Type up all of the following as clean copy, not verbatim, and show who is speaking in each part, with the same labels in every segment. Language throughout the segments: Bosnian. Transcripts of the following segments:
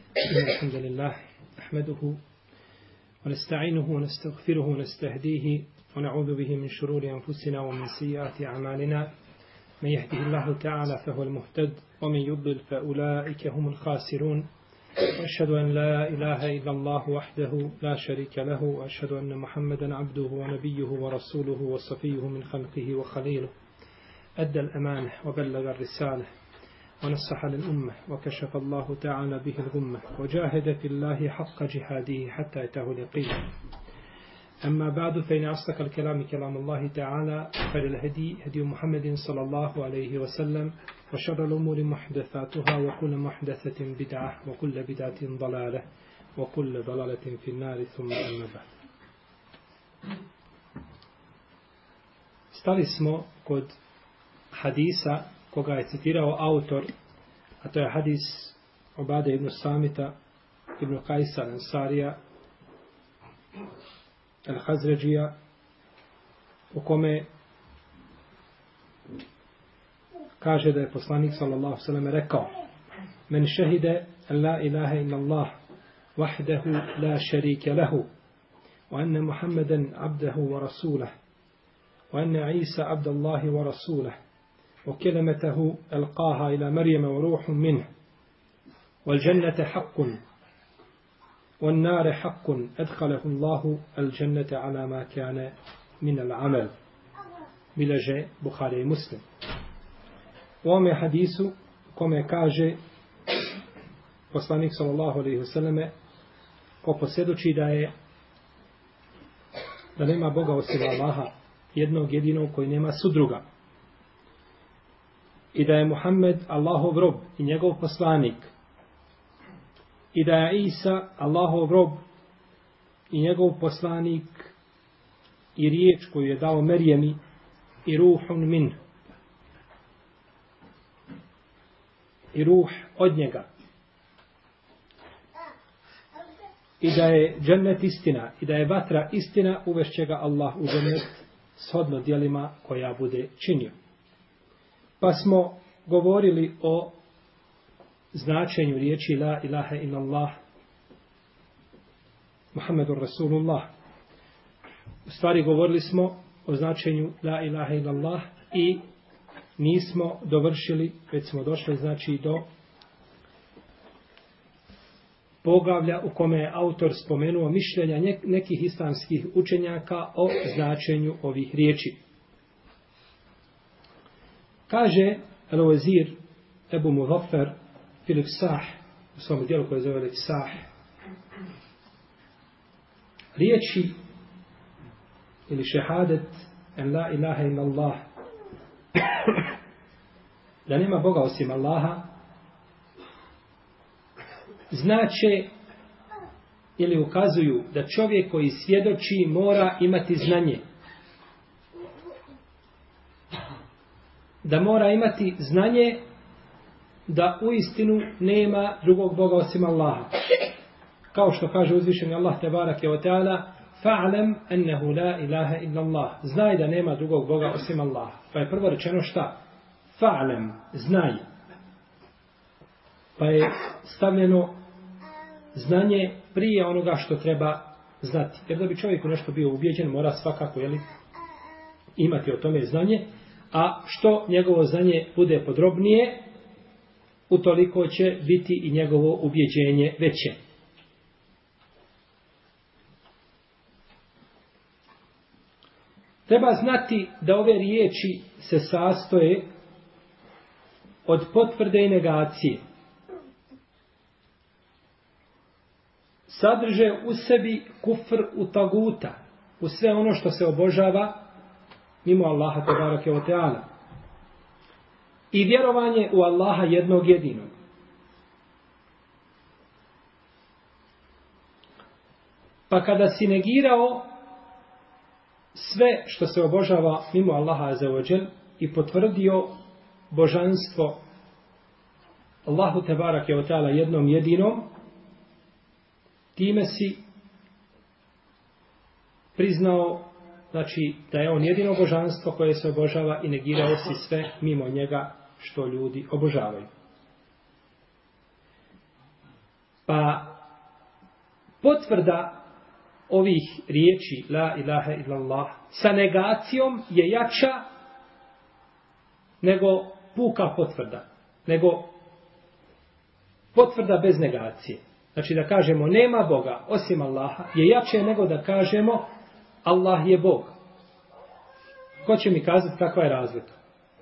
Speaker 1: الحمد لله نحمده ونستعينه ونستغفره ونستهديه ونعوذ به من شرور أنفسنا ومن سيئات أعمالنا من يهده الله تعالى فهو المهتد ومن يضلل فأولئك هم الخاسرون وأشهد أن لا إله إلا الله وحده لا شريك له وأشهد أن محمدا عبده ونبيه ورسوله وصفيه من خلقه وخليله أدى الأمانة وبلغ الرسالة ونصح للأمة وكشف الله تعالى به الغمة وجاهد في الله حق جهاده حتى أتاه اليقين. أما بعد فإن أصدق الكلام كلام الله تعالى خير الهدي هدي محمد صلى الله عليه وسلم وشر الأمور محدثاتها وكل محدثة بدعة وكل بدعة ضلالة وكل ضلالة في النار ثم أما بعد. Stali smo kod hadisa koga je citirao autor, a to je hadis Ubade ibn Samita ibn Kajsa Ansarija al-Hazređija, u kome kaže da je poslanik sallallahu alejhi ve sellem rekao: Men šehide la ilaha illa Allah wahdahu la šarike lehu wa anna Muhammeden abdahu wa rasulah wa anna Isa abdallahi wa rasulah وكلمته ألقاها إلى مريم وروح منه والجنة حق والنار حق أدخله الله الجنة على ما كان من العمل. بلجأ بخاري مسلم. وما حديث كما كاجه poslanik sallallahu alejhi ve selleme ko posvjedoči da nema Boga osim Allaha, jednog jedinog koji nema sudruga, i da je Muhammed Allahov rob i njegov poslanik, i da je Isa Allahov rob i njegov poslanik i riječ koju je dao Merjemi i ruhun min, i ruh od njega, i da je džennet istina i da je vatra istina, uvešće ga Allah u džennet shodno djelima koja bude činio. Pa smo govorili o značenju riječi la ilaha illallah Muhammedur Rasulullah. U stvari govorili smo o značenju la ilaha illallah i nismo dovršili, već smo došli znači do poglavlja u kome je autor spomenuo mišljenja nekih islamskih učenjaka o značenju ovih riječi. Kaže Al-Wazir Ebu Muzaffar fil Ifsah, u svom dijelu koje zove Ifsah, riječi ili šehadet en la ilaha illa Allah, da nema Boga osim Allaha, znače ili ukazuju da čovjek koji svjedoči mora imati znanje. Da mora imati znanje da uistinu nema drugog Boga osim Allaha. Kao što kaže uzvišeni Allah tebarake ve taala: "Fa'lam annahu la ilaha illa Allah." Znaj da nema drugog Boga osim Allaha. Pa je prvo rečeno šta? Fa'lam, znaj. Pa je stavljeno znanje prije onoga što treba znati. Jer da bi čovjek u nešto bio ubijeđen, mora svakako imati o tome znanje. A što njegovo znanje bude podrobnije, utoliko će biti i njegovo ubjeđenje veće. Treba znati da ove riječi se sastoje od potvrde i negacije. Sadrže u sebi kufr u taguta, u sve ono što se obožava mimo Allaha tebareke ve taala, i vjerovanje u Allaha jednog jedinog. Pa kada si negirao sve što se obožava mimo Allaha azza wa džel i potvrdio božanstvo Allahu tebareke ve taala jednom jedinom, time si priznao znači da je on jedino božanstvo koje se obožava i negirao si sve mimo njega što ljudi obožavaju. Pa potvrda ovih riječi la ilaha illallah sa negacijom je jača nego puka potvrda. Nego potvrda bez negacije. Znači da kažemo nema Boga osim Allaha je jače nego da kažemo Allah je Bog. Ko će mi kazati kakva je razlika?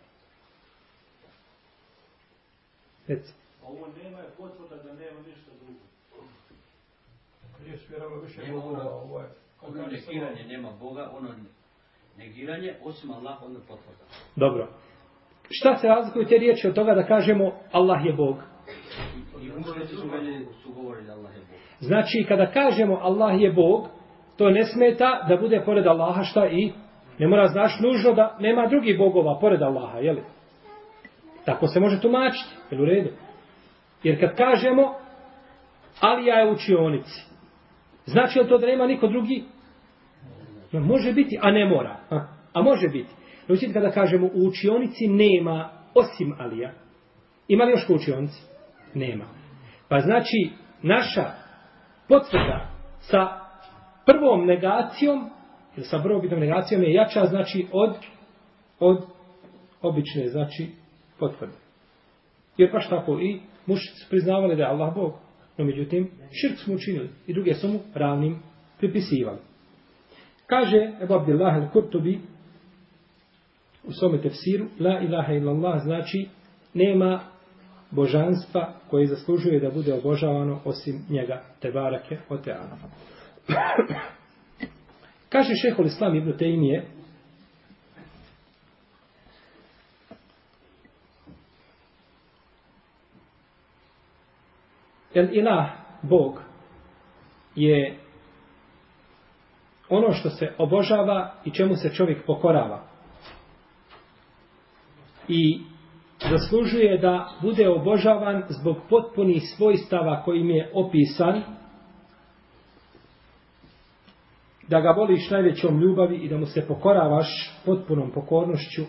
Speaker 1: Reci.
Speaker 2: Ovo nema je potvrda da nema ništa drugo.
Speaker 3: Riječ vjerava više Boga.
Speaker 2: Ono negiranje nema Boga, ono negiranje osim Allaha, ono potvrda.
Speaker 1: Dobro. Šta se razlikuju te riječi od toga da kažemo Allah je Bog?
Speaker 2: I učenici su govorili Allah je Bog.
Speaker 1: Znači, kada kažemo Allah je Bog, to ne smeta da bude pored Allaha šta i ne mora znaš nužno da nema drugih bogova pored Allaha, jeli? Tako se može tumačiti, jel u redu? Jer kad kažemo Alija je u učionici, znači li to da nema niko drugi? No, može biti, a ne mora. A može biti. Znači, kada kažemo u učionici nema osim Alija, ima li još u učionici? Nema. Pa znači, naša potvrda sa prvom negacijom, ili sa prvom negacijom je jača, znači, od obične, znači, potvrde. Jer baš tako i mušnici su priznavali da je Allah Bog. No, međutim, širk smo učinili i druge su mu ravnim pripisivali. Kaže Ebu Abdillah al-Kurtubi u svome tefsiru, la ilaha illallah znači nema božanstva koje zaslužuje da bude obožavano osim njega, tebarake o teala. Kaže šehol Islam ibn Tejmije, el ilah, Bog, je ono što se obožava i čemu se čovjek pokorava. I zaslužuje da bude obožavan zbog potpunih svojstava kojim je opisan, da ga voliš najvećom ljubavi i da mu se pokoravaš potpunom pokornošću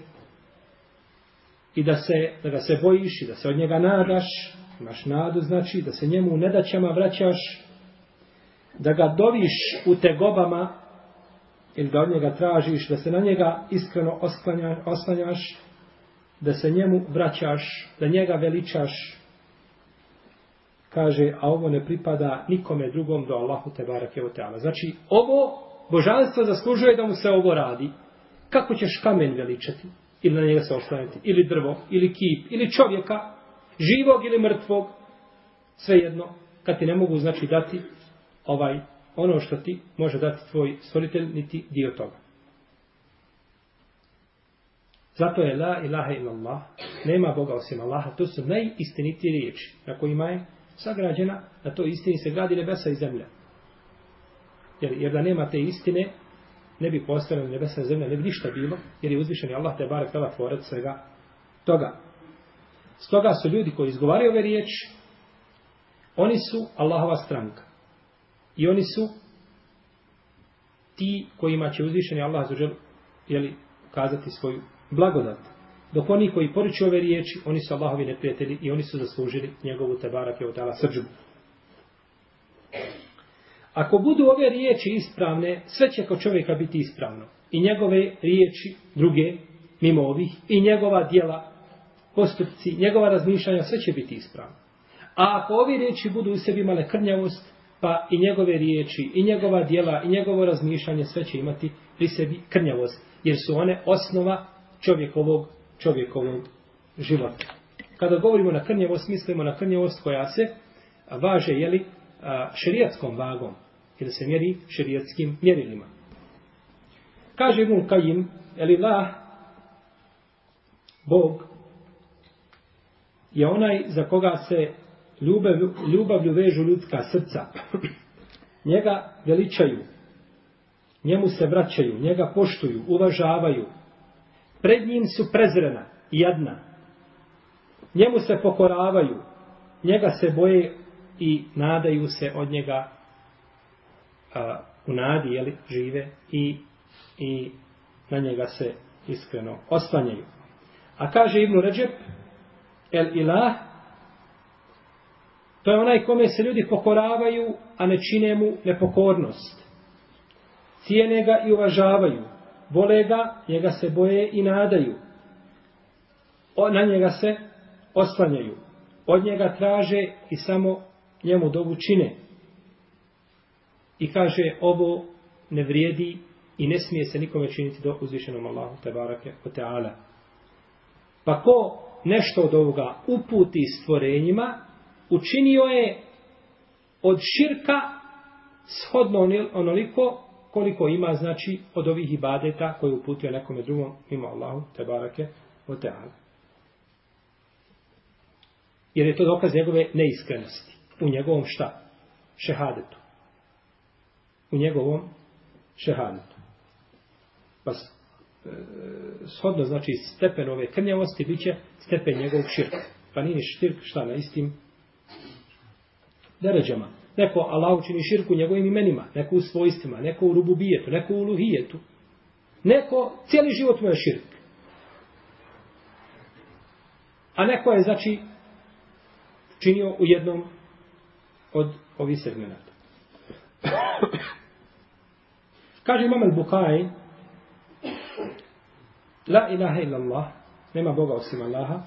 Speaker 1: i da ga se bojiš i da se od njega nadaš, imaš nadu, znači da se njemu u nedaćama vraćaš, da ga doviš u tegobama ili da od njega tražiš, da se na njega iskreno oslanjaš, da se njemu vraćaš, da njega veličaš. Kaže, a ovo ne pripada nikome drugom do Allahu tebarake ve teala. Znači, ovo božanstvo zaslužuje da mu se ovo radi. Kako ćeš kamen veličati? Ili na njega se oslanjati? Ili drvo? Ili kip? Ili čovjeka? Živog ili mrtvog? Svejedno, kad ti ne mogu znači dati ono što ti može dati tvoj stvoritelj, niti dio toga. Zato je la ilaha illallah, nema Boga osim Allaha, to su najistinitije riječi na kojima je sagrađena, na toj istini se gradi nebesa i zemlja. Jer da nema te istine, ne bi postojala nebesa i zemlja, ne bi ništa bilo, jer je uzvišeni Allah te barek tala tvorac svega toga. Stoga su ljudi koji izgovaraju ove riječi, oni su Allahova stranka. I oni su ti kojima će uzvišeni Allah kazati svoju blagodat. Dok oni koji poriču ove riječi, oni su Allahovi neprijatelji i oni su zaslužili njegovu tebarake od ta'ala srdžbu. Ako budu ove riječi ispravne, sve će kod čovjeka biti ispravno. I njegove riječi, druge, mimo ovih, i njegova djela, postupci, njegova razmišljanja, sve će biti ispravno. A ako ove riječi budu u sebi imale krnjavost, pa i njegove riječi, i njegova djela, i njegovo razmišljanje, sve će imati pri sebi krnjavost. Jer su one osnova čovjekovog života. Kada govorimo na krnjavost, mislimo na krnjavost koja se važe, šerijatskom vagom, ili se mjeri šerijatskim mjerilima. Kaže Ibn Kajim, Elilah, Bog, je onaj za koga se ljubavlju vežu ljudska srca. Njega veličaju, njemu se vraćaju, njega poštuju, uvažavaju. Pred njim su prezrena i jadna. Njemu se pokoravaju, njega se boje i nadaju se od njega u nadi, žive i na njega se iskreno oslanjaju. A kaže Ibn Ređep, el ilah To je onaj kome se ljudi pokoravaju, a ne čine mu nepokornost. Cijene ga i uvažavaju. Vole ga, njega se boje i nadaju. Na njega se oslanjaju. Od njega traže i samo njemu dovu čine. I kaže, ovo ne vrijedi i ne smije se nikome činiti do uzvišenom Allahu tebarake o teala. Pa ko nešto od ovoga uputi stvorenjima, učinio je od širka shodno onoliko koliko ima, znači, od ovih ibadeta koje uputio nekome drugom mimo Allahu tebarake o teala. Jer je to dokaz njegove neiskrenosti. U njegovom šta? Šehadetu. U njegovom šehadetu. Pa shodno, znači, stepen ove krnjavosti bit će stepen njegovog širka. Pa nije širk šta na istim deređama. Neko Allah učini širku u njegovim imenima, neko u svojstvima, neko u rububijetu, neko u uluhijetu. Neko, cijeli život mu je širk. A neko je, znači, činio u jednom od ovih segmenata. Kaže Imam al-Bukhari, la ilaha illallah, nema Boga osim Allaha.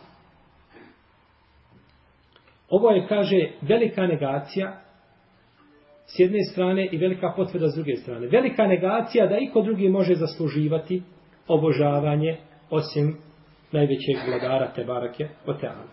Speaker 1: Ovo je, kaže, velika negacija s jedne strane i velika potvrda s druge strane. Velika negacija da iko drugi može zasluživati obožavanje osim najvećeg vladara tebarake o teala.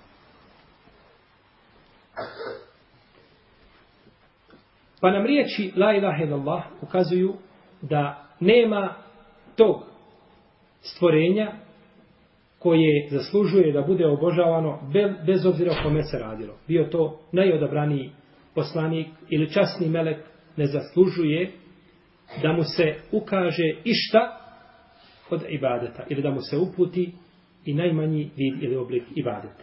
Speaker 1: Pa nam riječi la ilaha illallah ukazuju da nema tog stvorenja koje zaslužuje da bude obožavano bez obzira o kome se radilo. Bio to najodabraniji poslanik ili časni melek, ne zaslužuje da mu se ukaže išta od ibadeta ili da mu se uputi i najmanji vid ili oblik ibadeta.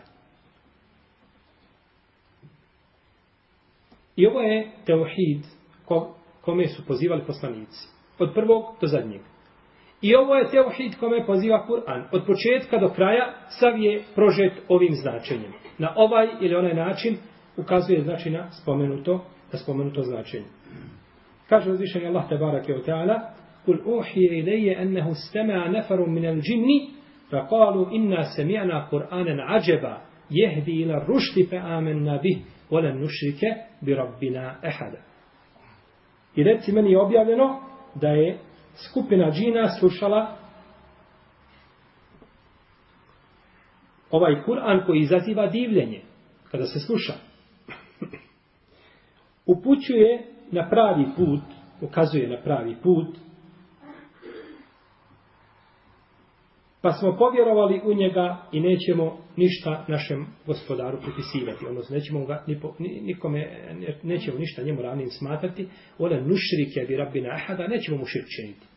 Speaker 1: I ovo je teuhid kome su pozivali poslanici. Od prvog do zadnjeg. I ovo je teuhid kome poziva Kur'an. Od početka do kraja sav je prožet ovim značenjem. Na ovaj ili onaj način ukazuje, znači, na spomenuto značenje. Kaže uzvišeni Allah tebarake wa ta'ala: "Kul uhije ilije ennehu stema'a nefarum minel džinni, fa kalu inna sami'na Kur'anan ajeba, jehdi ila rušti fe amenna bih, volen nušrike bi rabbina ehada." I reci, meni je objavljeno da je skupina džina slušala ovaj Kur'an koji izaziva divljenje kada se sluša. Upućuje na pravi put, ukazuje na pravi put, pa smo povjerovali u njega i nećemo ništa našem gospodaru pripisivati. Odnosno, nećemo ga nikome, nećemo ništa njemu ravnim smatrati. Ole nušrike bi rabbina ahada, nećemo mu širk činiti.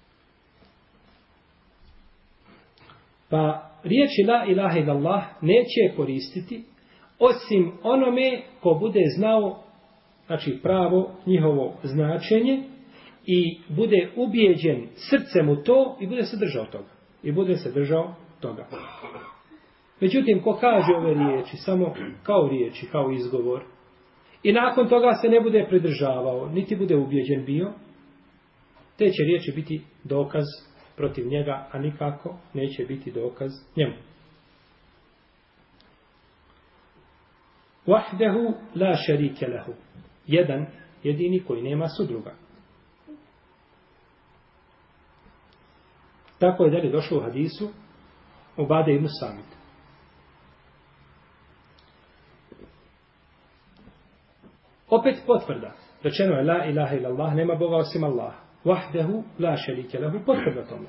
Speaker 1: Pa riječi la ilaha illallah neće koristiti osim onome ko bude znao, znači, pravo njihovo značenje i bude ubijeđen srcem u to i bude se držao toga. Međutim, ko kaže ove riječi samo kao riječi, kao izgovor, i nakon toga se ne bude pridržavao, niti bude ubijeđen bio, te će riječi biti dokaz protiv njega, a nikako neće biti dokaz njemu. Wahdehu la šarike lehu. Jedan, jedini koji nema sudruga. Tako je dalje došlo u hadisu Ubade ibn Samit. Opet potvrda. Rečeno je la ilaha illallah, nema Boga osim Allah. Wahdehu la šarike lehu, potvrda tome.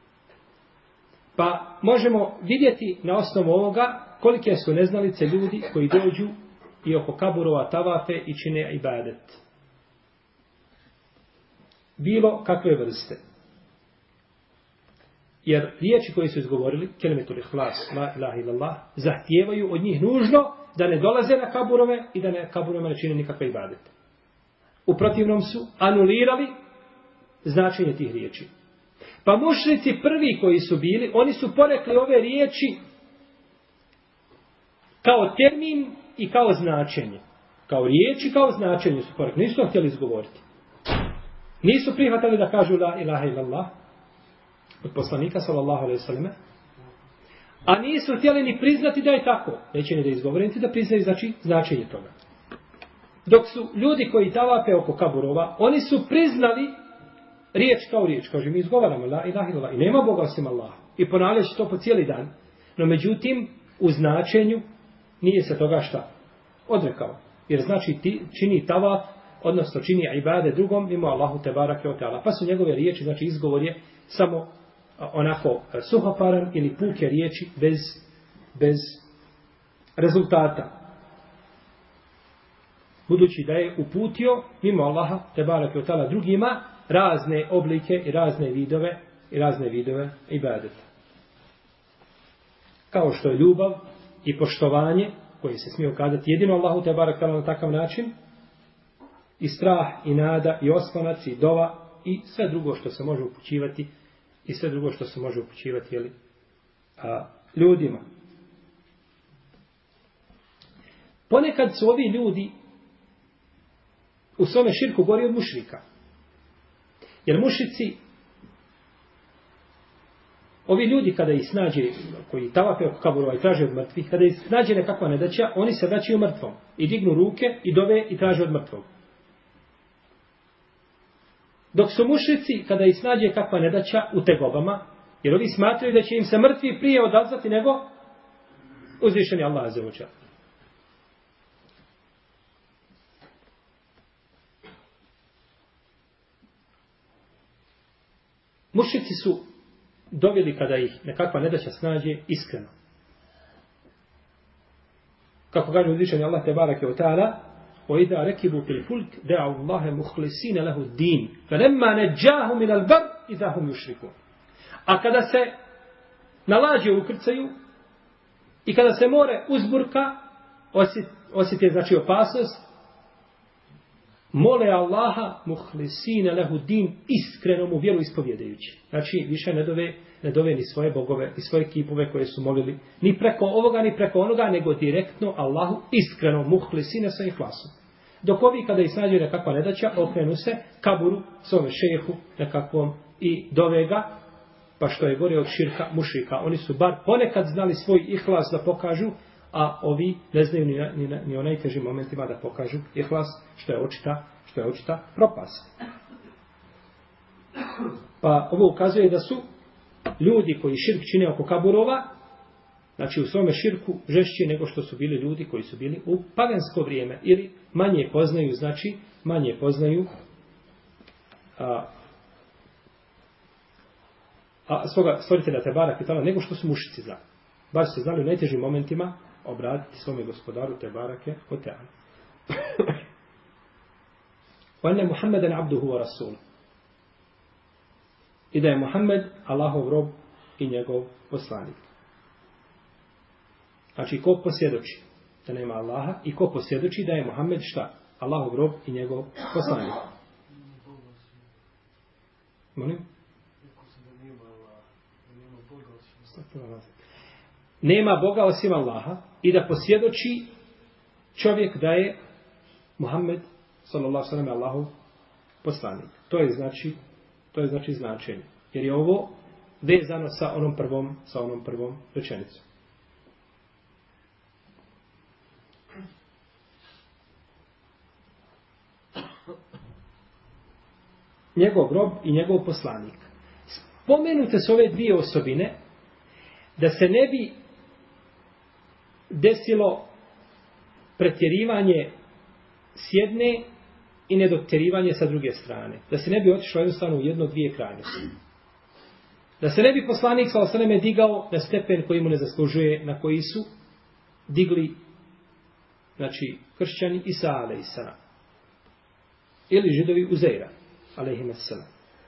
Speaker 1: Pa možemo vidjeti na osnovu ovoga kolike su neznalice ljudi koji dođu i oko kaburova tavafe i čine ibadet. Bilo kakve vrste. Jer riječi koje su izgovorili, kelimetul ihlas, la ilaha illallah, zahtijevaju od njih nužno da ne dolaze na kaburove i da na kaburove ne čine nikakve ibadete. U protivnom su anulirali značenje tih riječi. Pa mušrici prvi koji su bili, oni su porekli ove riječi kao termin i kao značenje. Kao riječi, kao značenje su porekli. Nisu to htjeli izgovoriti. Nisu prihvatali da kažu la ilaha illallah od poslanika sallallahu alejhi ve selleme. A nisu htjeli ni priznati da je tako. Neće ni da izgovore, niti da priznaju značenje toga. Dok su ljudi koji tavape oko kaburova, oni su priznali riječ kao riječ. Kaže, mi izgovaramo la ilaha illallah i nema Boga osim Allaha. I ponavljajući to po cijeli dan. No međutim, u značenju nije se toga šta odrekao. Jer znači čini tavaf, odnosno čini ibade drugom mimo Allahu tebarake o teala. Pa su njegove riječi, znači izgovor je samo onako suhoparan ili puke riječi bez rezultata. Budući da je uputio mimo Allaha tebarake o teala drugima razne oblike i razne vidove ibadeta. Kao što je ljubav i poštovanje koje se smije ukazati jedino Allahu tebarake o teala na takav način, i strah, i nada, i oslonac, i dova, i sve drugo što se može upućivati, ljudima. Ponekad su ovi ljudi u svome širku gori od mušrika. Jer mušrici, ovi ljudi kada ih snađe, koji tavape oko kaburova i traže od mrtvih, kada ih snađe nekakva nedaća, oni se vraćaju mrtvom. I dignu ruke, i dove, i traže od mrtvog. Dok su mušrici, kada ih snađe kakva nedaća u tegobama, jer ovi smatraju da će im se mrtvi prije odazvati nego uzvišeni Allah azza wa dželle. Mušrici su doveli kada ih nekakva nedaća snađe iskreno. Kako kaže uzvišeni Allah tebareke ve taala: وَإِذَا رَكِبُوا فِي الْفُلْكِ دَعَوُا اللَّهَ مُخْلِصِينَ لَهُ الدِّينَ فَلَمَّا نَجَّاهُمْ إِلَى الْبَرِّ إِذَا هُمْ يُشْرِكُونَ. A kada se na lađe ukrcaju i kada se more uzburka, osjeti znači opasnost, mole Allaha muhlisine lehu din, iskreno mu vjeru ispovjedajući. Znači više ne dove ni svoje bogove, ni svoje kipove koje su molili ni preko ovoga, ni preko onoga, nego direktno Allahu iskreno muhlisine sa ihlasom. Dok ovi kada ih snađe nekakva nedaća, okrenu se kaburu, svome šehu nekakvom i dove ga, pa što je gore od širka mušrika. Oni su bar ponekad znali svoj ihlas da pokažu, a ovi ne znaju ni o najtežim momentima da pokažu ihlas, što je očita propast. Pa ovo ukazuje da su ljudi koji širk čine oko kaburova, znači u svome širku žešći nego što su bili ljudi koji su bili u pagansko vrijeme, ili manje poznaju svoga stvoritelja Tebarake Tala nego što su mušici znali. Bar su znali u najtežim momentima obratiti svome gospodaru Tebarake o Teala. وَأَنَّ مُحَمَّدًا عَبْدُهُ وَرَسُولُهُ. I da je Muhammed Allahov rob i njegov poslanik. Znači, ko posvjedoči da nema Allaha i ko posvjedoči da je Muhammed šta? Allahov rob i njegov poslanik. Molim? Nema Boga osim Allaha i da posvjedoči čovjek da je Muhammed sallallahu alejhi ve sellem Allahov poslanik. To je znači značenje. Jer je ovo vezano sa onom prvom rečenicom. Njegov rob i njegov poslanik. Spomenute su ove dvije osobine da se ne bi desilo pretjerivanje s jedne i nedotjerivanje sa druge strane. Da se ne bi otišlo jednostavno u jedno dvije krajnosti. Da se ne bi poslanik sallallahu alejhi ve sellem digao na stepen koji mu ne zaslužuje, na koji su digli znači kršćani Isa alejhiselam ili židovi Uzeira alejhiselam.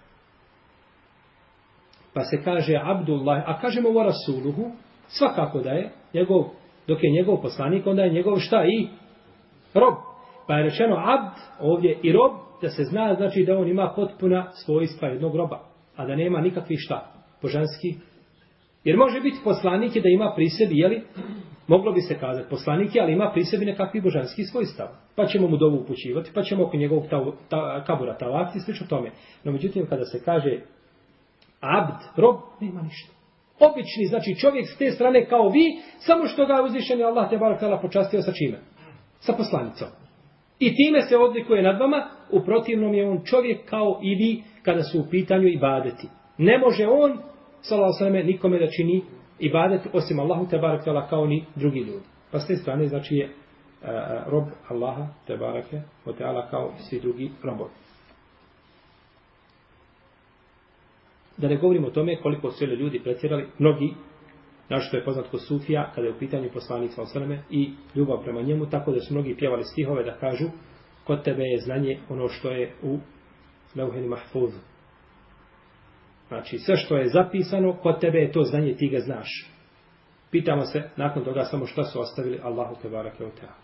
Speaker 1: Pa se kaže Abdullah, a kažemo wa rasuluhu, svakako da je njegov, dok je njegov poslanik, onda je njegov šta i rob. Pa je rečeno abd ovdje i rob, da se zna znači da on ima potpuna svojstva jednog roba, a da nema nikakvih šta božanski. Jer može biti poslanik i da ima pri sebi, jeli, Moglo bi se kazati poslanik je, ali ima pri sebi nekakvi božanski svojstava. Pa ćemo mu dovu upućivati, pa ćemo oko njegovog kabura tavafiti, slično tome. No međutim, kada se kaže abd, rob, nema ništa. Obični, znači čovjek s te strane kao vi, samo što ga je uzvišeni Allah te barek tala počastio sa čime? Sa poslanicom. I time se odlikuje nad vama, u protivnom je on čovjek kao i vi kada su u pitanju ibadeti. Ne može on, sallallahu alejhi ve selleme, nikome da čini ibadet osim Allahu te barek tala kao ni drugi ljudi. Pa s te strane znači je rob Allaha te bareke ve tala kao svi drugi robovi. Da ne govorimo o tome koliko su ljudi pretjerali, mnogi, našto je poznat kod Sufija, kada je u pitanju poslanik sallallahu alejhi ve selleme i ljubav prema njemu, tako da su mnogi pjevali stihove da kažu kod tebe je znanje ono što je u Lauhel Mahfuz. Znači, sve što je zapisano, kod tebe je to znanje, ti ga znaš. Pitamo se, nakon toga, samo šta su ostavili Allahu te bareke ve teala.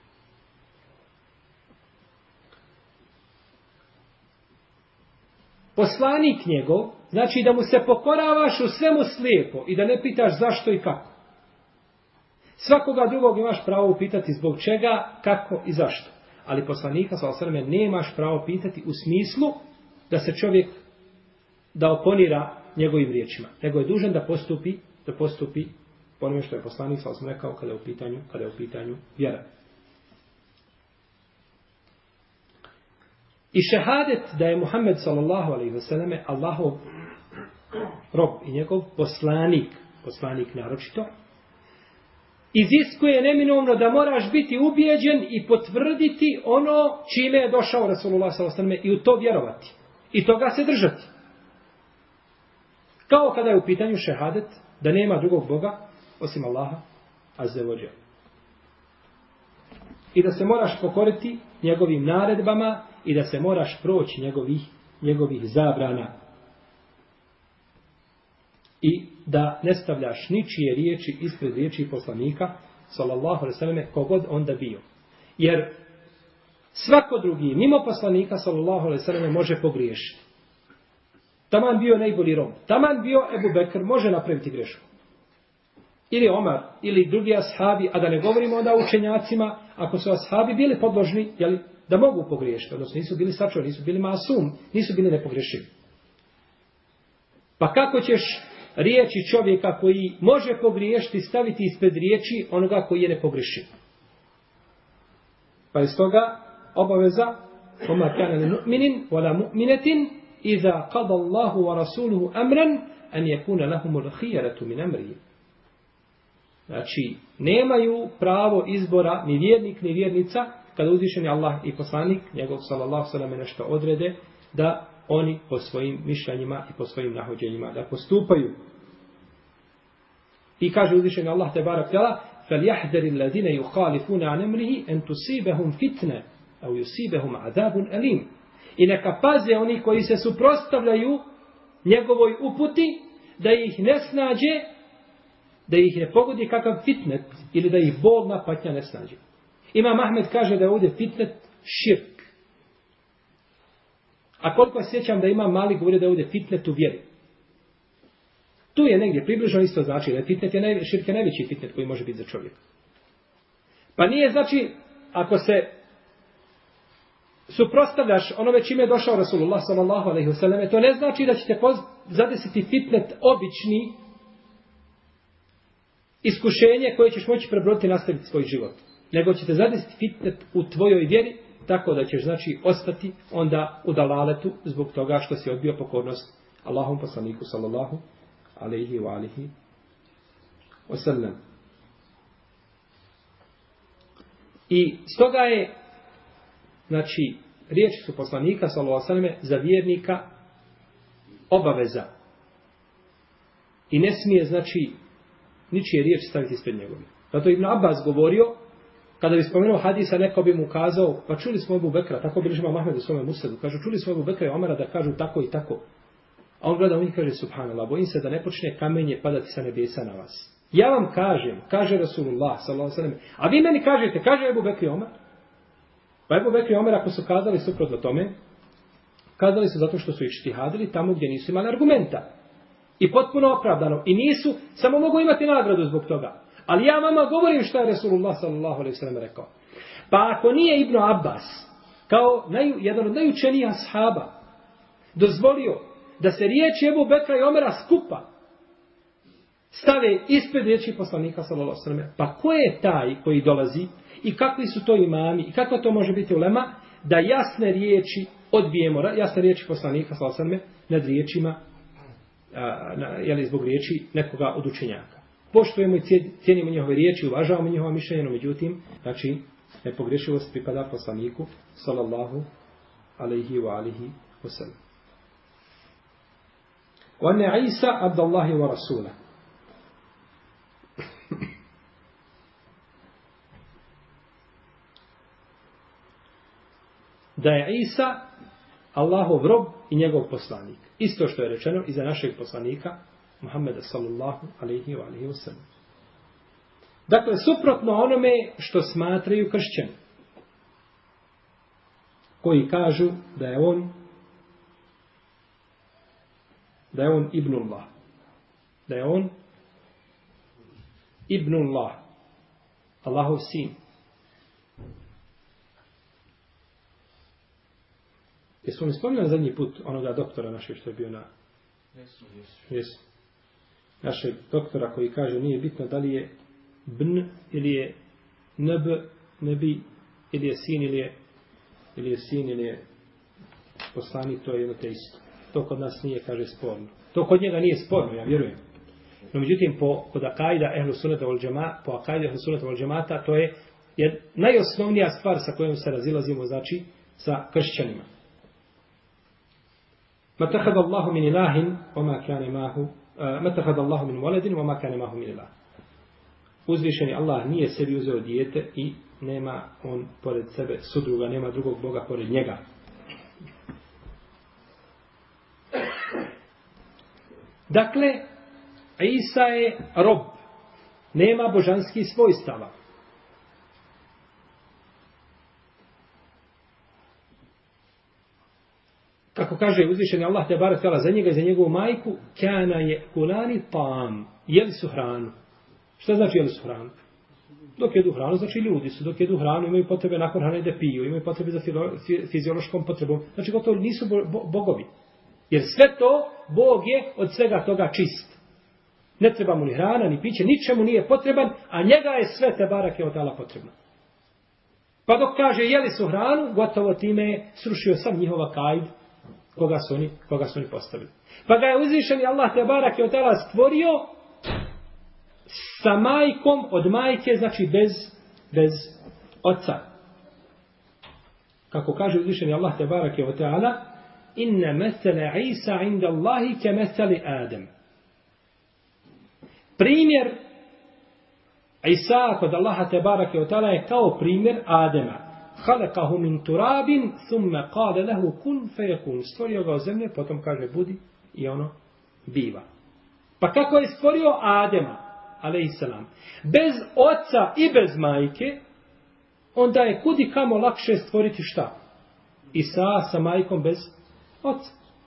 Speaker 1: Poslanik njegov, znači da mu se pokoravaš u svemu slijepo i da ne pitaš zašto i kako. Svakoga drugog imaš pravo upitati zbog čega, kako i zašto. Ali poslanika, sallallahu alejhi ve selleme, nemaš pravo pitati u smislu da se čovjek da oponira njegovim riječima, nego je dužan da postupi po onome što je poslanik sallallahu alejhi ve selleme rekao kada je u pitanju vjera. I šehadet da je Muhammed sallallahu alejhi ve selleme Allahov rob i njegov poslanik naročito, iziskuje neminovno da moraš biti ubijeđen i potvrditi ono čime je došao Rasulullah sallallahu alejhi ve selleme i u to vjerovati. I toga se držati. Kao kada je u pitanju šehadet da nema drugog Boga osim Allaha azza wa dželle. I da se moraš pokoriti njegovim naredbama i da se moraš proći njegovih zabrana. I da ne stavljaš ničije riječi ispred riječi poslanika sallallahu alejhi ve selleme kogod onda bio. Jer svako drugi mimo poslanika sallallahu alejhi ve selleme može pogriješiti. Taman bio najbolji rob, taman bio Ebu Bekr, može napraviti grešku. Ili Omar, ili drugi ashabi, a da ne govorimo onda o učenjacima, ako su ashabi bili podložni, jeli, da mogu pogriješiti, odnosno nisu bili sačuvani, nisu bili masum, nisu bili nepogrešivi. Pa kako ćeš riječi čovjeka koji može pogriješiti staviti ispred riječi onoga koji je nepogrešiv? Pa iz toga obaveza Oma kana li mu'minin wala mu'minetin iza qada Allahu wa rasuluhu amran an yakuna lahumul khiyaratu min amrihi. Znači, nemaju pravo izbora ni vjernik ni vjernica kada uzvišeni Allah i poslanik njegov sallallahu alejhi ve sellem nešto odrede da oni po svojim mišljenjima i po svojim nahođenjima da postupaju. I kaže uzvišeni Allah te barek tala فَلْيَحْدَرِ الَّذِينَ يُخَالِفُونَ عَنْ أَمْرِهِ أَنْ تُصِيبَهُمْ فِتْنَةٌ أَوْ يُصِيبَهُمْ عَذَابٌ أَلِيمٌ. I neka paze oni koji se suprotstavljaju njegovoj uputi da ih ne snađe, da ih ne pogodi kakav fitnet ili da ih bolna patnja ne snađe. Imam Ahmed kaže da je ovdje fitnet širk. A koliko se sjećam da Imam Malik govori da je ovdje fitnet u vjeri. Tu je negdje približno isto znači da je fitnet širk je najveći fitnet koji može biti za čovjeka. Pa nije znači ako se suprotstavljaš onome čime je došao Rasulullah sallallahu alejhi ve selleme, to ne znači da će te zadesiti fitnet obični iskušenje koje ćeš moći prebroditi i nastaviti svoj život. Nego će te zadesiti fitnet u tvojoj vjeri tako da ćeš znači ostati onda u dalaletu zbog toga što si odbio pokornost Allahom poslaniku sallallahu alejhi ve alihi wasallam. I stoga je znači riječi su poslanika sallallahu alejhi ve selleme za vjernika obaveza. I ne smije znači ničije riječi staviti ispred njegove. Zato Ibn Abbas govorio, kada bi spomenuo hadisa, neko bi mu kazao, pa čuli smo Ebu Bekra, tako bilježi Imam Ahmed u svome Musnedu, kažu, čuli smo Ebu Bekra i Omara da kažu tako i tako. A on gleda u njih kaže, subhanallah, bojim se da ne počne kamenje padati sa nebesa na vas. Ja vam kažem, kaže Rasulullah, sallallahu alejhi ve sellem, a vi meni kažete, kaže Ebu Bekr i Omar. Pa Ebu Bekr i Omar, ako su kazali suprotno tome, kazali su zato što su ištihadili tamo gdje nisu imali argumenta. I potpuno opravdano. I nisu, samo mogu imati nagradu zbog toga. Ali ja vama govorim što je Resulullah sallallahu alejhi ve sellem rekao. Pa ako nije Ibn Abbas, kao jedan od najučenijih ashaba, dozvolio da se riječi Ebu Bekra i Omera skupa stave ispred riječi poslanika sallallahu alejhi ve sellem, pa ko je taj koji dolazi i kakvi su to imami i kako to može biti ulema da jasne riječi odbijemo, jasne riječi poslanika sallallahu alejhi ve sellem nad riječima jeli zbog riječi nekoga od učenjaka. Poštujemo i cijenimo njihove riječi, uvažavamo njihova mišljenja, no međutim, znači, nepogrešivost pripada poslaniku, sallallahu alaihi wa alihi wa sallam. Wa ne Isa abdallahi wa rasula. Da je Isa Allahov rob i njegov poslanik. Isto što je rečeno i za našeg poslanika Muhammeda sallallahu alaihi wa alihi wa sallam. Dakle, suprotno onome što smatraju kršćani, koji kažu da je on Ibnullah. Da je on Ibnullah. Allahov sin. Jesmo mi spominjali zadnji put onoga doktora našeg što je bio na... Jesu. Našeg doktora koji kaže nije bitno da li je bn ili je nebi ili je sin ili je poslanik, to je jedno te isto. To kod nas nije, kaže, sporno. To kod njega nije sporno, ja vjerujem. No međutim, kod akajda ehlu sunnata wal džemata, to je najosnovnija stvar sa kojom se razilazimo, znači, sa kršćanima. Matahad Allahu min ilahin, oma kane mahu, matahad Allahu min waladin, oma kane mahu min ilah. Uzvišeni Allah nije sebi uzeo dijete i nema on pored sebe sudruga, nema drugog Boga pored njega. Dakle, Isa je rob, nema božanskih svojstava. Kako kaže uzvišeni Allah te barek tala za njega i za njegovu majku, kana je kulani tam, jeli su hranu. Šta znači jeli su hranu? Dok jedu hranu, znači ljudi su, dok jedu hranu imaju potrebe nakon hrane da piju, imaju potrebe za fiziološkom potrebom. Znači gotovo nisu bogovi. Jer sve to, Bog je od svega toga čist. Ne treba mu ni hrana, ni piće, ničemu nije potreban, a njega je sve te barake od Allah potrebno. Pa dok kaže jeli su hranu, gotovo time je srušio sam njihova kajd koga su oni postavili. Pa ga je uzvišeni Allah te barake od Allah stvorio sa majkom od majke, znači bez oca. Kako kaže uzvišeni Allah te barake od Allah, inna mesele Isa inda Allahi ke meseli Adem. Primjer Isa kod Allaha te barake od Allah je kao primjer Adema. Halekahu min turabin, thumme kade lehu kun fejekun. Stvorio ga od zemlje, potom kaže budi i ono biva. Pa kako je stvorio Adema, alejsalam, bez oca i bez majke, onda je kudi kamo lakše stvoriti šta? Isa sa majkom bez oca.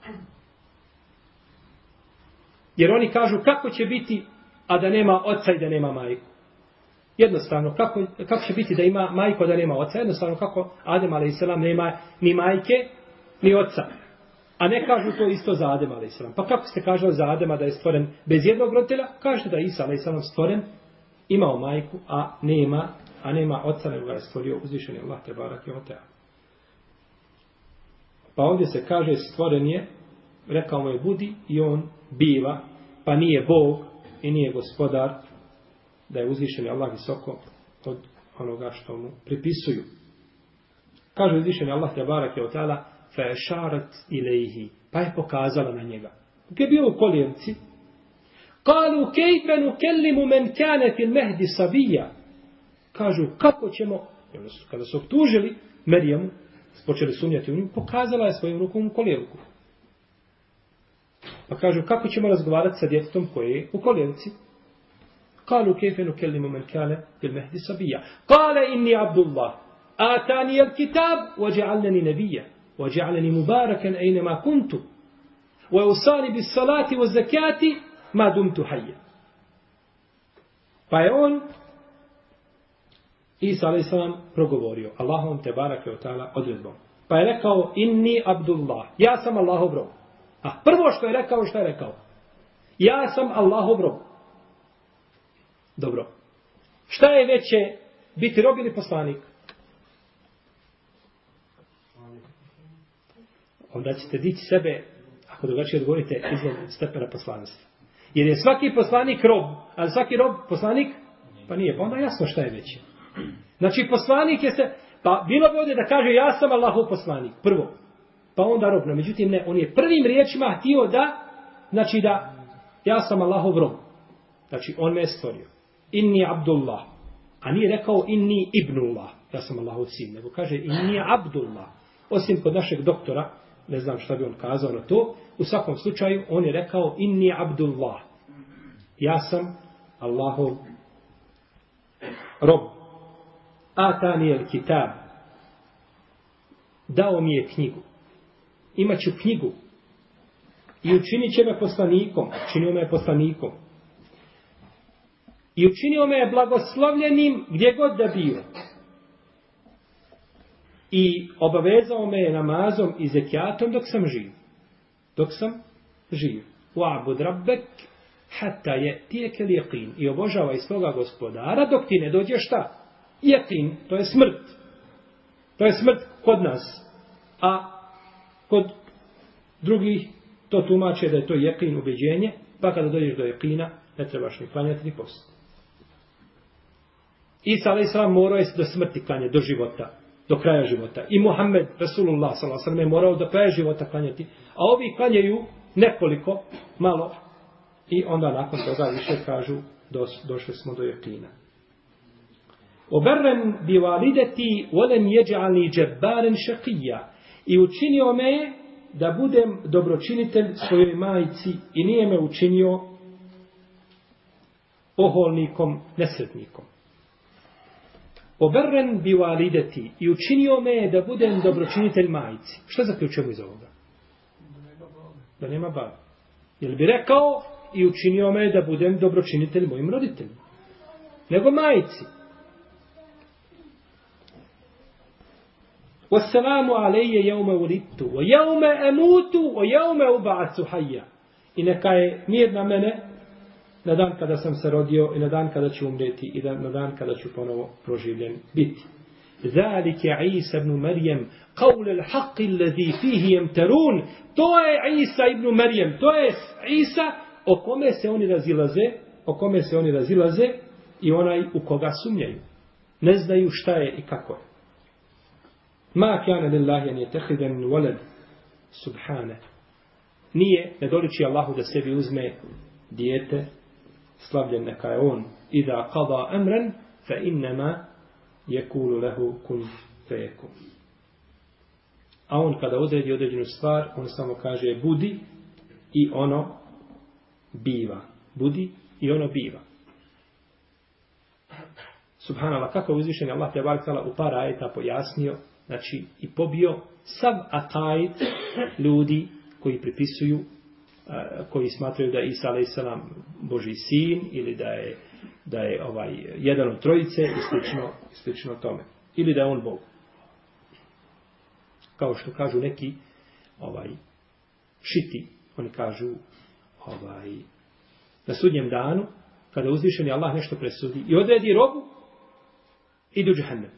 Speaker 1: Jer oni kažu kako će biti, a da nema oca i da nema majku. Jednostavno, kako će biti da ima majko da nema oca? Jednostavno, kako Adem a.s. nema ni majke, ni oca. A ne kažu to isto za Adem a.s. Pa kako ste kažali za Adema da je stvoren bez jednog roditelja? Kažete da je Isa a.s. stvoren, imao majku, a nema oca, nego ga je stvorio uzvišeni Allah te barake o teala. Pa ovdje se kaže stvoren je, rekao mu je budi i on biva, pa nije Bog i nije gospodar, da je uzvišeni Allah visoko od onoga što mu pripisuju. Kaže uzvišeni Allah te barake o teala, fa ešarat ilaihi, pa je pokazala na njega. Dok je bio u kolijevci, kalu kejfe nukellimu men kane fil mehdi sabija. Kažu, kako ćemo, kada su optužili Merijamu, počeli sumnjati u nju, pokazala je svojim rukom u kolijevku. Pa kažu, kako ćemo razgovarati sa djetetom koje je u kolijevci? Kalu kejfe nukellimu men kane fil mehdi sabija. Kale inni Abdullah, atani el kitab, ođe'alneni nebija, ođe'alneni mubarakan ejnema kuntu, wa usani bis salati wa zakati ma dumtu hayya. Pa je on, Isa a.s. progovorio Allahom te barake o ta'ala odredbom. Pa je rekao, inni Abdullah, ja sam Allahov rob. A prvo što je rekao, ja sam Allahov rob. Dobro. Šta je veće, biti rob ili poslanik? Onda ćete dići sebe, ako drugačije odgovorite, iznad stepena poslanstva. Jer je svaki poslanik rob, ali svaki rob poslanik? Pa nije, pa onda jasno šta je veće. Znači poslanik je se, pa bilo bi ovdje da kaže ja sam Allahov poslanik, prvo. Pa onda rob, no međutim ne, on je prvim riječima htio da, znači da, ja sam Allahov rob. Znači on me je stvorio. Inni Abdullah. A nije rekao inni Ibnullah, ja sam Allahov sin, nego kaže inni Abdullah. Osim kod našeg doktora, ne znam šta bi on kazao na to, u svakom slučaju on je rekao inni Abdullah. Ja sam Allahov rob. Atani el kitab. Dao mi je knjigu. Imaću knjigu. I učinit će me poslanikom. Učinio me poslanikom. I učinio me blagoslovljenim gdje god da bio. I obavezao me namazom i zekijatom dok sam živ. Wa'bud rabbek hatta ya'tiyakel yaqin. I obožavaj svoga gospodara dok ti ne dođe šta? Yaqin, to je smrt. To je smrt kod nas. A kod drugih to tumače da je to yaqin, ubeđenje, pa kada dođeš do yaqina ne trebaš ni klanjati ni postiti. Isa a.s. morao je do smrti klanjati, do života. Do kraja života. I Muhammed, Rasulullah s.a.v. je morao do kraja života klanjati. A ovi klanjaju nekoliko, malo. I onda nakon toga više kažu, došli smo do yaqina. Oberren bi valideti volem jeđalni džebbaren šakija. I učinio me da budem dobročinitelj svojoj majici i nije me učinio oholnikom, nesretnikom. Oberren bi valideti i učinio me da budem dobročinitelj majici. Šta zaključujemo iz ovoga? Da nema babi. Jel bi rekao i učinio me da budem dobročinitelj mojim roditeljima? Nego majici. Wassalamu alejje jevme ulittu, wa jevme emutu, wa jevme uba'acu hajja. I neka je mir na mene na dan kada sam se rodio i na dan kada ću umreti i na dan kada ću ponovo proživljen biti. Zalike Isa ibn Marijem, qawl al-haqq alladhi fihi yamtarun. To je Isa ibn Marijem, to je Isa o kome se oni razilaze, i onaj u koga sumnjaju. Ne znaju šta je i kako je. Ma kana lillahi an yattakhidha min walad subhane. Nije, ne doliči Allahu da sebi uzme dijete, slavljen neka je on. Ida qada amran fa innama yakulu lahu kun fayakun. A on kada odredi određenu stvar, on samo kaže budi i ono biva. Budi i ono biva. Subhanallah, kako je uzvišen Allah te barek u par ajeta pojasnio, znači i pobio sav akaid ljudi koji pripisuju, koji smatraju da je Isa a.s. Božji sin ili da je jedan od trojice i slično tome. Ili da je on Bog. Kao što kažu neki šiti, oni kažu na sudnjem danu, kada uzvišeni Allah nešto presudi i odredi robu, idu džehennem.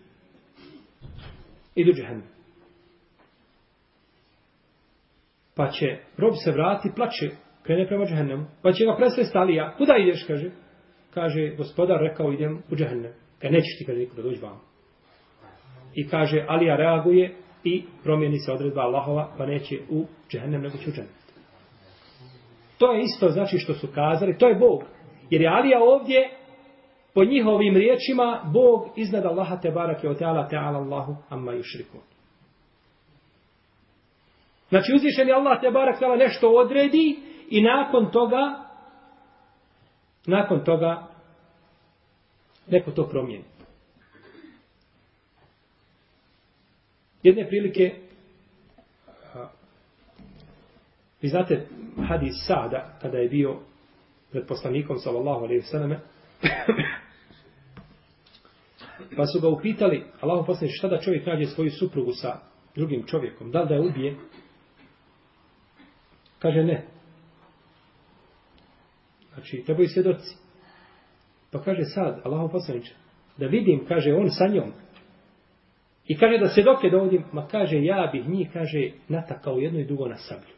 Speaker 1: Pa će rob se vrati, plače, krene prema džehennemu, pa će ga presvesti Alija. Kuda ideš, kaže? Kaže, gospodar rekao, idem u džehennem. Nećeš ti, kaže, niko da dođi vam. I kaže, Alija reaguje i promijeni se odredba Allahova, pa neće u džehennem, nego će u džennet. To je isto, znači, što su kazali, to je Bog. Jer je Alija ovdje, po njihovim riječima, Bog iznad Allaha te barake o teala Allahu amma yušrikun. Znači uzvišeni Allah te barak tala nešto odredi i nakon toga neko to promijeni. Jedne prilike vi znate hadis Sa'da kada je bio pred poslanikom sallallahu alejhi ve selleme, Pa su ga upitali, Allahu poslanik, šta da čovjek nađe svoju suprugu sa drugim čovjekom, da li da je ubije? Kaže ne. Znači, trebaju svjedoci. Pa kaže sad, Allahu poslanik, da vidim, kaže, on sa njom. I kaže da svjedoke dovodim, ma kaže, ja bih njih, kaže, natakao jedno i drugo na sablju.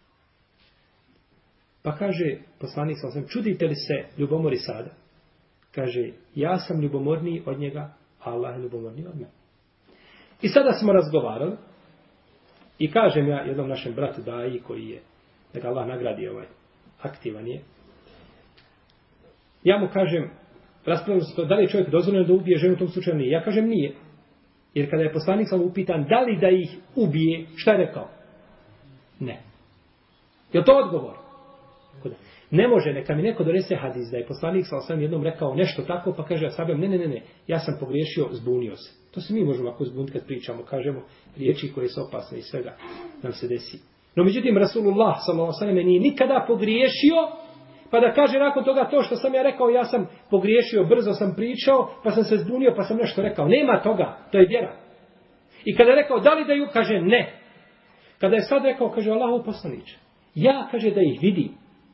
Speaker 1: Pa kaže, poslanik sam, čudite li se ljubomori sada? Kaže, ja sam ljubomorniji od njega, a Allah je ljubomorniji od mene. I sada smo razgovarali i kažem ja jednom našem bratu Daji, koji je, da ga Allah nagradi, aktivan je, ja mu kažem, raspravljamo se to, da li je čovjek dozvoljeno da ubije ženu u tom slučaju? Nije. Ja kažem nije. Jer kada je poslanik sam upitan da li da ih ubije, šta je rekao? Ne. Je li to odgovor? Ne može, neka mi neko donese hadis da je poslanik sam jednom rekao nešto tako, pa kaže ashabima, ne, ja sam pogriješio, zbunio se. To se mi možemo ako zbuniti kad pričamo, kažemo riječi koje su opasne i svega nam se desi. No međutim, Rasulullah s.a.v. nije nikada pogriješio, pa da kaže nakon toga to što sam ja rekao, ja sam pogriješio, brzo sam pričao, pa sam se zbunio, pa sam nešto rekao. Nema toga, to je vjera. I kada je rekao, da li da ju, kaže ne. Kada je sad rekao, kaže Allahu poslaniče, ja, kaže, da ih vidim.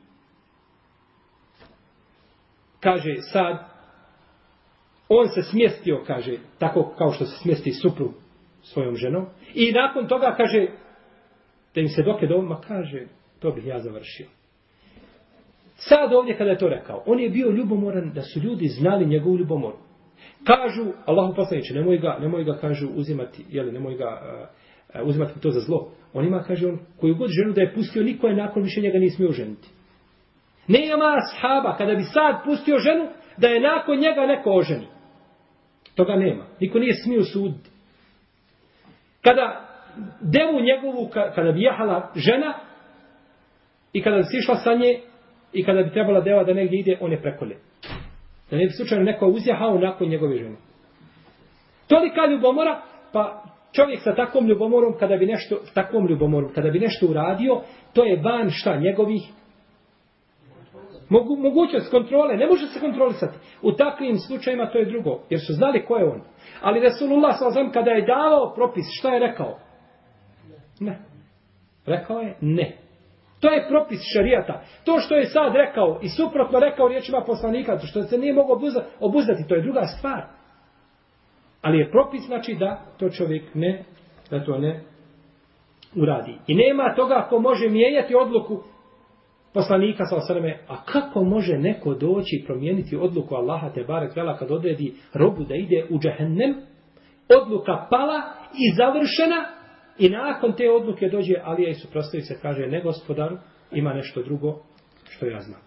Speaker 1: Kaže sad, on se smjestio, kaže, tako kao što se smjesti suprug svojom ženom. I nakon toga, kaže, da im se doke doma, kaže, to bih ja završio. Sad ovdje kada je to rekao, on je bio ljubomoran da su ljudi znali njegovu ljubomoru. Kažu, Allahu poslaniče, nemoj ga, kažu, uzimati, nemoj ga uzimati to za zlo. On ima, kaže, on koju god ženu da je pustio, niko je nakon više njega nije smio ženiti. Nema ashaba, kada bi sad pustio ženu, da je nakon njega neko oženi. Toga nema. Niko nije smio suditi. Kada devu njegovu, kada bi jahala žena, i kada bi sišla sa nje, i kada bi trebala deva da negdje ide, on je prekolje. Da ne bi slučajno neko uzjahao nakon njegove žene. Tolika ljubomora, pa čovjek sa takvom ljubomorom, kada bi nešto uradio, to je van šta njegovih mogućnost kontrole, ne može se kontrolisati. U takvim slučajima to je drugo, jer su znali ko je on. Ali Rasulullah s.a.v. kada je davao propis, šta je rekao? Ne. Rekao je ne. To je propis šarijata. To što je sad rekao i suprotno rekao riječima poslanika, što se nije mogao obuzdati, to je druga stvar. Ali je propis, znači da to čovjek da to ne uradi. I nema toga ko može mijenjati odluku poslanika s.a.v. A kako može neko doći i promijeniti odluku Allaha te barek vela kad odredi robu da ide u džehennem? Odluka pala i završena i nakon te odluke dođe Alija i suprotstavi se, kaže, ne gospodaru, ima nešto drugo što ja znam.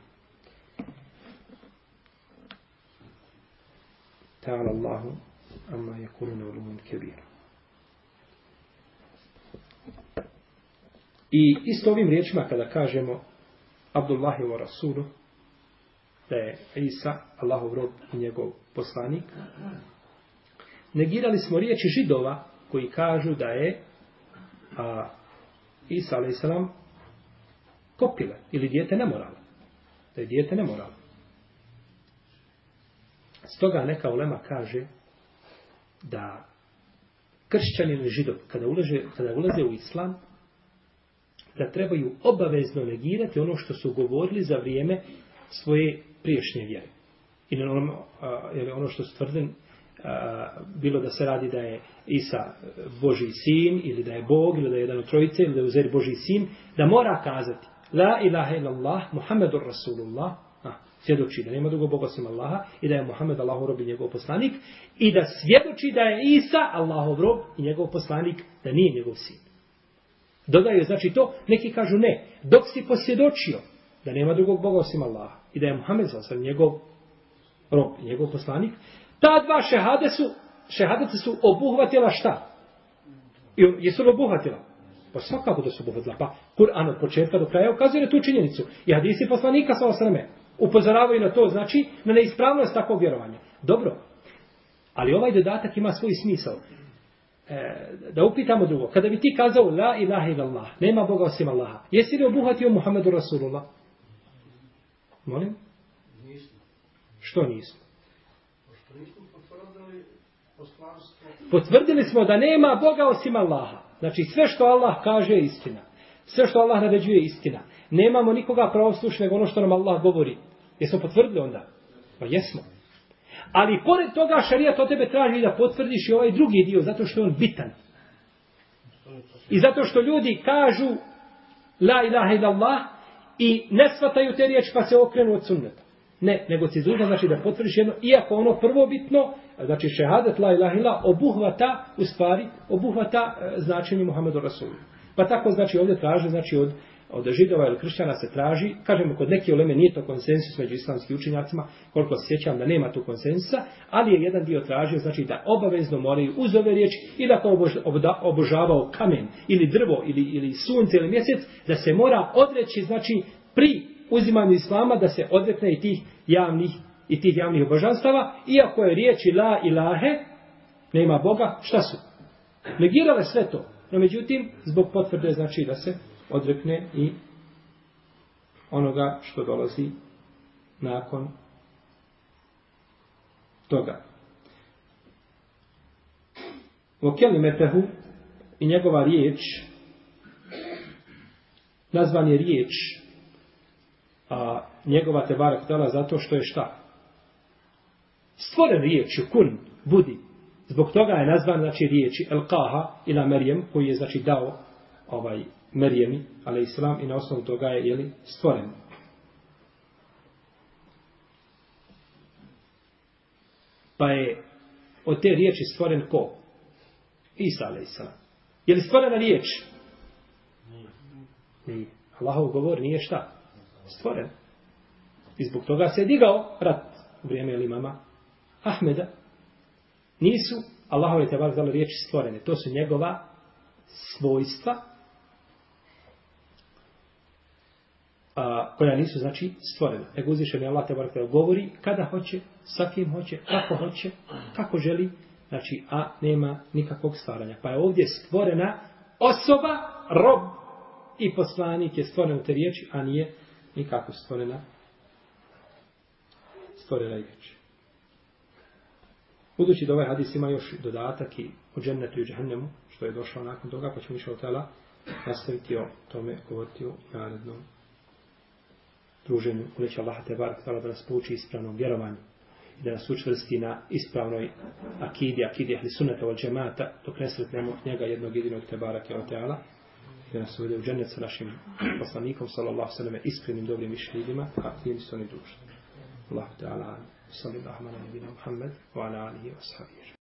Speaker 1: Ta'ala Allahu amma yakuluna ulumun kebir. I isto ovim riječima kada kažemo Abdullahi wa Rasulu, da je Isa, Allahov rob i njegov poslanik, negirali smo riječi Židova koji kažu da je Isa a.s. kopile ili dijete nemoralno. Da je dijete nemoralno. Stoga neka ulema kaže da kršćanin ili Židov kada ulaze u islam, da trebaju obavezno negirati ono što su govorili za vrijeme svoje priješnje vjere. Ili ono što su tvrdili, bilo da se radi da je Isa Božji sin, ili da je Bog, ili da je jedan od trojice, ili da je Uzair Božji sin, da mora kazati La ilaha illallah, Muhammedur Rasulullah, svjedoči da nema drugog Boga osim Allaha, i da je Muhammed Allahov rob i njegov poslanik, i da svjedoči da je Isa Allahov rob i njegov poslanik, da nije njegov sin. Dodaju, znači to, neki kažu ne, dok si posvjedočio da nema drugog Boga osim Allaha i da je Muhammed njegov rob i njegov poslanik, ta dva šehadete su obuhvatila šta? Jesu li obuhvatila? Pa svakako da su obuhvatila. Pa Kur'an od početka do kraja ukazuje na tu činjenicu. I hadisi poslanika s.a.v. upozoravaju na to, znači na neispravnost takvog vjerovanja. Dobro, ali ovaj dodatak ima svoj smisao. Da upitamo drugo. Kada bi ti kazao la ilaha illallah, nema Boga osim Allaha, jesi li obuhvatio Muhammedu Rasulullah? Molim? Što nismo?
Speaker 3: Što nismo potvrdili poslanstvo.
Speaker 1: Potvrdili smo da nema Boga osim Allaha. Znači sve što Allah kaže je istina. Sve što Allah naređuje je istina. Nemamo nikoga pravoslušnog ono što nam Allah govori. Jesmo potvrdili onda? Pa jesmo. Ali pored toga šarijat od tebe traži da potvrdiš i ovaj drugi dio, zato što je on bitan. I zato što ljudi kažu la ilaha illallah i ne shvataju te riječi pa se okrenu od sunneta. Ne, nego si dužan znači da potvrdiš jedno, iako ono prvobitno, znači šehadet la ilaha illallah obuhvata značenje Muhammedu Rasulu. Pa tako znači ovdje traži, znači od Židova ili kršćana se traži, kažemo kod neke uleme nije to konsensus među islamskim učenjacima, koliko se sjećam da nema tu konsensusa, ali je jedan dio tražio znači da obavezno moraju uz ove riječi ili ako obožavao kamen ili drvo ili sunce ili mjesec, da se mora odreći znači pri uzimanju islama da se odrekne i tih javnih božanstava, iako je riječi la ilahe, nema Boga, šta su? Negirale sve to. No međutim, zbog potvrde znači da se odrekne i onoga što dolazi nakon toga. O kelimetehu i njegova riječ, nazvan je riječ, a njegova tebarak tala zato što je šta? Stvoren riječju kun, budi. Zbog toga je nazvan znači riječi el-kaha ila Merijem, koji je znači dao Merijemi, alejselam, i na osnovu toga je stvoren. Pa je od te riječi stvoren ko? Isa alejselam. Je li stvorena riječ? Nije. Allahov govor nije šta? Stvoren. I zbog toga se je digao rat u vrijeme imama Ahmeda. Nisu Allahove tebarak dale riječi stvorene. To su njegova svojstva koja nisu znači stvorena. Nego uzvišeni Allah tebarak dale govori kada hoće, sa kim hoće, kako želi, znači a nema nikakvog stvaranja. Pa je ovdje stvorena osoba, rob i poslanik je stvoren u te riječi, a nije nikako stvorena riječ. Budući da ovaj hadis ima još dodatak i o džennetu i džehennemu, što je došao nakon toga, pa ćemo inšallah ta'ala nastaviti o tome govoriti u narednom druženju. Uleći Allah tebarak ta'ala da nas pouči ispravnom vjerovanju i da nas učvrsti na ispravnoj akidi ahli sunnata wal džemata, dok ne sretnemo njega jednog jedinog tebaraka ta'ala, da nas uvede u džennet sa našim poslanikom sallallahu sallam iskrenim dobrim mišljenjima, a tim su oni dužni. Allah ta'ala sallallahu ala nabina Muhammed wa ala alihi wa sahbihi.